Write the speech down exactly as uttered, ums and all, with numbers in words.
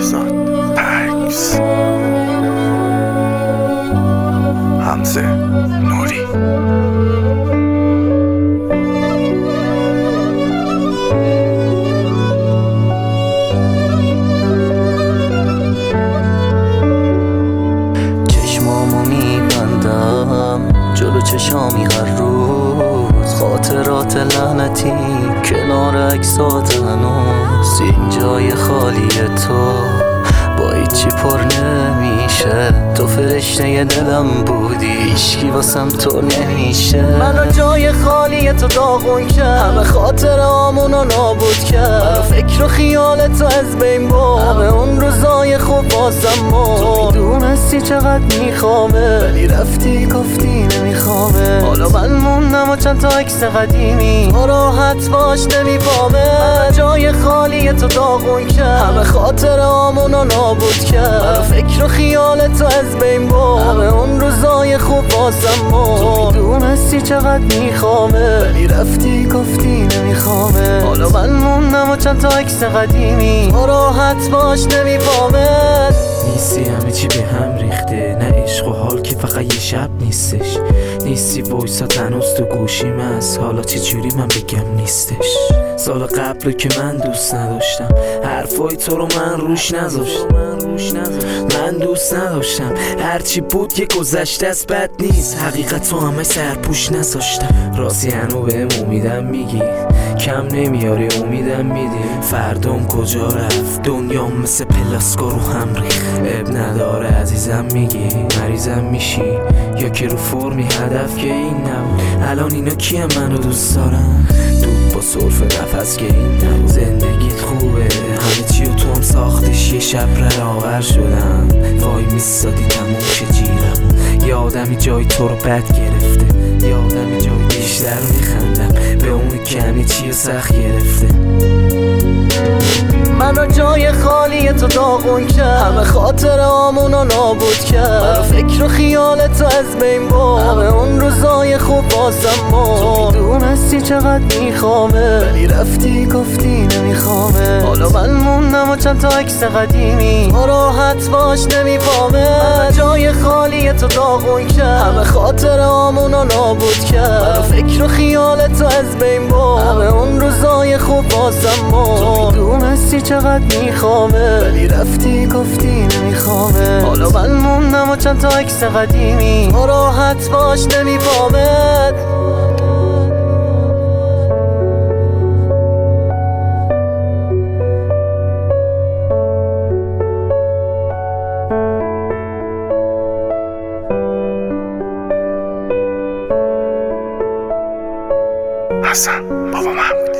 مهرزاد پکس حمزه نوری. چشمامو میبندم جلو چشامی هر روز، خاطرات لعنتی کنار عکسات هنوز. این جای خالی تو با هیچی پر نمیشه، تو فرشته دلم بودی هیچکی واسم تو نمیشه. منو جای خالی تو داغون کرد، همه خاطرامونو نابود کرد، منو فکر و خیال تو از بین برد، همه اون روزای خوب واسم مرد. تو میدونستی چقدر میخوامه ولی رفتی گفتی نمیخوامه. حالا من موندم و چند تا عکس قدیمی با راحت باش نمیپامه. منو جای خالی تو داغون کرد، همه خاطرامونو نابود کرد، منو فکر و خیال تو از بین برد، همه اون روزای خوب واسم مرد. تو میدونستی چقدر میخوامه ولی رفتی گفتی نمیخوامه. حالا من موندم و چند تا عکس قدیمی با راحت باش نمیپامه. نیستی همه چی به هم ریخته، نه عشق و حال که فقط یه شب نیستش. نیستی وایسات هنوز تو گوشیم هست، حالا چه جوری من بگم نیستش. سال قبل که من دوست نداشتم، حرفای تو رو من روش نذاشتم. من دوست نداشتم، هرچی بود یه گذشته از بد نیست، حقیقت تو همه سرپوش نذاشتم. راستی هنو بهم امیدم میگی، کم نمیاری امیدم میدی. فردام کجا رفت، دنیام مثل پلاسکو رو هم ریخت. اب نداره عزیزم میگی، مریضم میشی یا که رو فرمی هدف که این نبود. الان اینا کیه منو دوست دارن، دود با صرف نفس که این نبود. زندگیت خوبه، همه چی و تو هم ساختش، یه شب رلاور شدم. وای میستادی تموم شه جیرم، یه آدمی جای تو رو بد گرفته، یه آدمی جای بیشتر میخندم به اونی که همه چی سخت گرفته. منو جای خالی تو داغون کرد، همه خاطرامونو نابود کرد، منو فکر و خیال تو از بین برد، همه اون روزای خوب واسم مرد. تو میدونستی چقدر میخوامه ولی رفتی گفتی نمیخوامه. حالا من موندم و چند تا عکس قدیمی با راحت باش نمیپامه. منو جای خالی تو داغون کرد، همه خاطرامونو نابود کرد، منو فکر و خیال تو از بین برد، همه اون روزای خوب واسم مرد. تو میدونستی چقدر میخوامه ولی رفتی گفتی نمیخوامه. حالا من موندم و چند تا عکس قدیمی با راحت باش نمیپامه. حسن بابا محمود.